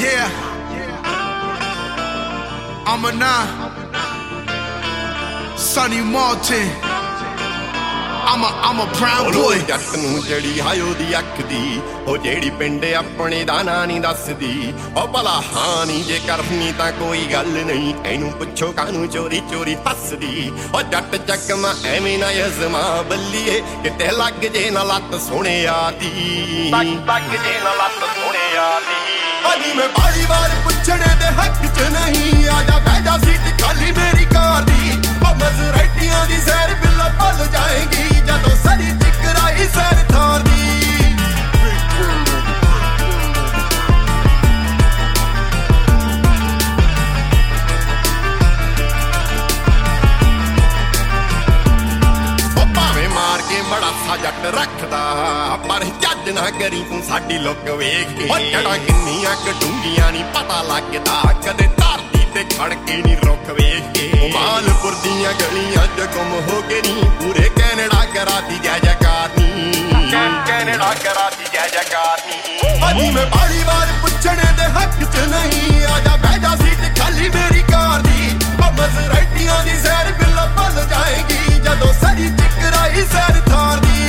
Yeah, I'm a nine, Sonny Martin. I'm a brown boy. ਜੱਟ ਨੂੰ ਜਿਹੜੀ Ohio ਦੀ ਅੱਖ ਦੀ ਉਹ ਜਿਹੜੀ ਪਿੰਡ ਆਪਣੇ ਦਾ ਨਾਂ ਨਹੀਂ ਦੱਸਦੀ ਉਹ ਭਲਾ ਹਾਂ ਨੀ ਜੇ ਕਰਨੀ ਤਾਂ ਕੋਈ ਗੱਲ ਨਹੀਂ ਇਹਨੂੰ ਪੁੱਛੋ ਕਾਹਨੂੰ ਚੋਰੀ ਚੋਰੀ ਹੱਸਦੀ ਉਹ ਜੱਟ ਚੱਕਮਾ ਐਵੇਂ ਨਾ ਯਜ਼ਮਾ ਬੱਲੀਏ ਕਿਤੇ ਲੱਗ ਜੇ ਨਾ ਲੱਤ ਸੋਹਣਿਆ ਦੀ ਲੱਗ ਜੇ ਨਾ ਲੱਤ ਸੋਹਣਿਆ ਦੀ ਅਜੀ ਮੈਂ ਬਾਰੀ ਵਾਰ ਪੁੱਛਣੇ ਦੇ ਹੱਕ 'ਚ ਨਹੀਂ ਆ ਜਾ ਬਹਿ ਜਾ ਸੀਟ ਖਾਲੀ ਮੇਰੀ ਕਾਰ ਦੀ ਉਹ ਮਜ਼ਰੈਟੀਆਂ ਦੀ ਸੈਰ ਬਿੱਲਾ ਭੁੱਲ ਜਾਏਗੀ ਜਦੋਂ ਸਰੀ ਟਿਕਰਾਈ ਸੈਰ ਥਾਰ ਦੀ ਬੜਾ ਸਾ ਜੱਟ ਰੱਖਦਾ ਪਰ ਜੱਜ ਨਾ ਕਰੀ ਤੂੰ ਸਾਡੀ ਲੁੱਕ ਵੇਖ ਕੇ ਉਹ ਜੜਾਂ ਕਿੰਨੀਆਂ ਕਟੂੰਗੀਆਂ ਨੀ ਪਤਾ ਲੱਗਦਾ ਕਦੇ ਧਰਤੀ ਤੇ ਖੜ ਕੇ ਨੀ ਰੁੱਖ ਵੇਖ ਕੇ ਮਾਲਪੁਰ ਦੀਆਂ ਗਲੀਆਂ 'ਚ ਗੁੰਮ ਹੋ ਕੇ ਨੀ ਪੂਰੇ ਕੈਨੇਡਾ ਕਰਾਤੀ ਜੈ ਜੈਕਾਰ ਨੀ ਕੈਨੇਡਾ ਕਰਾਤੀ ਜੈ ਜੈਕਾਰ ਨੀ ਅਜੀ ਮੈਂ ਬਾਰੀ ਵਾਰ ਪੁੱਛਣੇ ਦੇ ਹੱਕ 'ਚ ਨਹੀਂ ਆ ਜਾ ਬਹਿ ਜਾ ਸੀਟ ਖਾਲੀ ਮੇਰੀ ਕਾਰ ਦੀ ਉਹ ਮਜ਼ਰੈਟੀਆਂ ਦੀ ਸੈਰ ਬਿੱਲਾ ਭੁੱਲ ਜਾਏਗੀ ਜਦੋਂ ਸਰੀ ਟਿਕਰਾਈ ਸੈਰ ਥਾਰ ਦੀ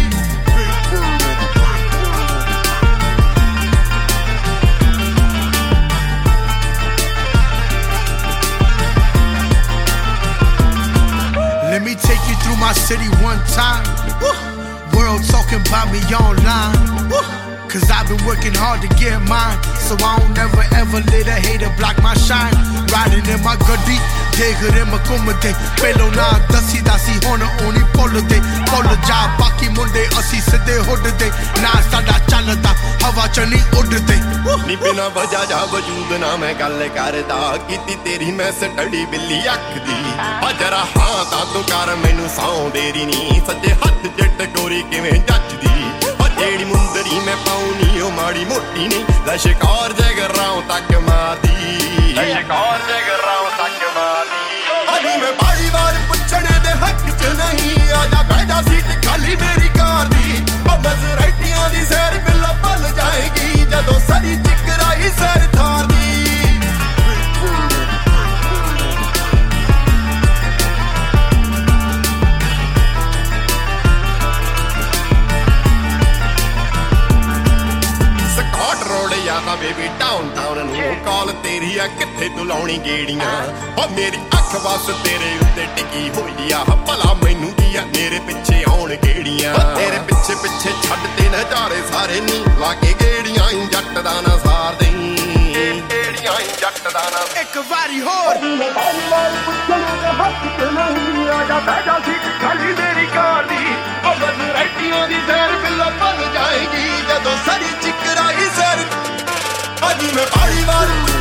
Let me take you through my city one time. World talking about me online. Cause I've been working hard to get mine, so I don't never ever let a hater block my shine. Riding in my gaddi, degar in my kumade. Pelo na dasi dasi hona oni polo de. Polo ja baki munde asi sidhe hood de. Na sada chalda ਹਵਾ ਚ ਨਹੀਂ ਉੱਡਦੇ ਨੀ ਬਿਨਾ ਵਜ੍ਹਾ ਜਾ ਵਜੂਦ ਨਾ ਮੈਂ ਗੱਲ ਕਰਦਾ ਕੀਤੀ ਤੇਰੀ ਮੈਂ ਸਟੱਡੀ ਬਿੱਲੀ ਅੱਖ ਦੀ ਆ ਜਰਾ ਹਾਂ ਤਾਂ ਤੂੰ ਕਰ ਮੈਨੂੰ ਸੌਂ ਦੇਰੀ ਨੀ ਸੱਜੇ ਹੱਥ 'ਚ ਟਕੋਰੀ ਕਿਵੇਂ ਜੱਜਦੀ ਉਹ ਜਿਹੜੀ ਮੁੰਦਰੀ ਮੈਂ ਪਾਉਣੀ ਉਹ ਮਾੜੀ ਮੋਟੀ ਨਹੀਂ ਲਸ਼ਕੌਰ ਜਗਰਾਉਂ ਤੱਕ ਮਾਰਦੀ ਲਸ਼ਕੌਰ ਜਗਰਾਉਂ ਤੱਕ ਮਾਰਦੀ ਅਜੀ ਮੈਂ ਬਾਰੀ ਵਾਰ ਪੁੱਛਣੇ ਦੇ ਹੱਕ 'ਚ ਨਹੀਂ ਆ ਜਾ ਬਹਿ ਜਾ ਸੀਟ ਖਾਲੀ ਮੇਰੀ ਕਾਰ ਦੀ ਉਹ ਮਜ਼ਰੈਟੀਆਂ ਦੀ ਸੈਰ ਬਿੱਲਾ ਭੁੱਲ ਜਾਏਗੀ ਜਦੋਂ ਸਰੀ ਟਿਕਰਾਈ ਸੈਰ ਥਾਰ ਦੀ ਸਕਾਟ ਰੋਡ ਯਾਦਾ ਬੇਬੀ ਟਾਊਨ ਟਾਊਨ ਨੂੰ ਕਾਲ ਤੇਰੀ ਆ ਕਿੱਥੇ ਤੂੰ ਲਾਉਣੀ ਗੇੜੀਆਂ ਉਹ ਮੇਰੀ ਅੱਖ ਬਸ ਤੇਰੇ ਉੱਤੇ ਟਿਕੀ ਹੋਈ ਆ ਭਲਾ ਮੈਨੂੰ ਕੀ ਆ ਮੇਰੇ ਪਿੱਛੇ ਆਉਣ ਗੇੜੀਆਂ ਤੇਰੇ ਪਿੱਛੇ ਪਿੱਛੇ ਛੱਡ ਤੇ ਨਜ਼ਾਰੇ ਸਾਰੇ ਨੀ ਲਾ ਕੇ ਗੇੜੀਆਂ ਜੱਟ ਦਾ ਨਾ ਸਾਰ ਦੇਈ ਗੇੜੀਆਂ ਜੱਟ ਦਾ ਨਾ ਇੱਕ ਵਾਰੀ ਹੋਰ ਪੁੱਛਣੇ ਦੇ ਹੱਥ 'ਚ ਨਹੀਂ ਆ ਜਾ ਬਹਿ ਜਾ ਸੀਟ ਖਾਲੀ ਮੇਰੀ ਕਾਰ ਦੀ ਉਹ ਮਜ਼ਰੈਟੀਆਂ ਦੀ ਸੈਰ ਬਿੱਲਾ ਭੁੱਲ ਜਾਏਗੀ ਜਦੋਂ ਸਰੀ ਟਿਕਰਾਈ ਸੈਰ ਅਜੀ ਮੈਂ ਬਾਰੀ ਵਾਰ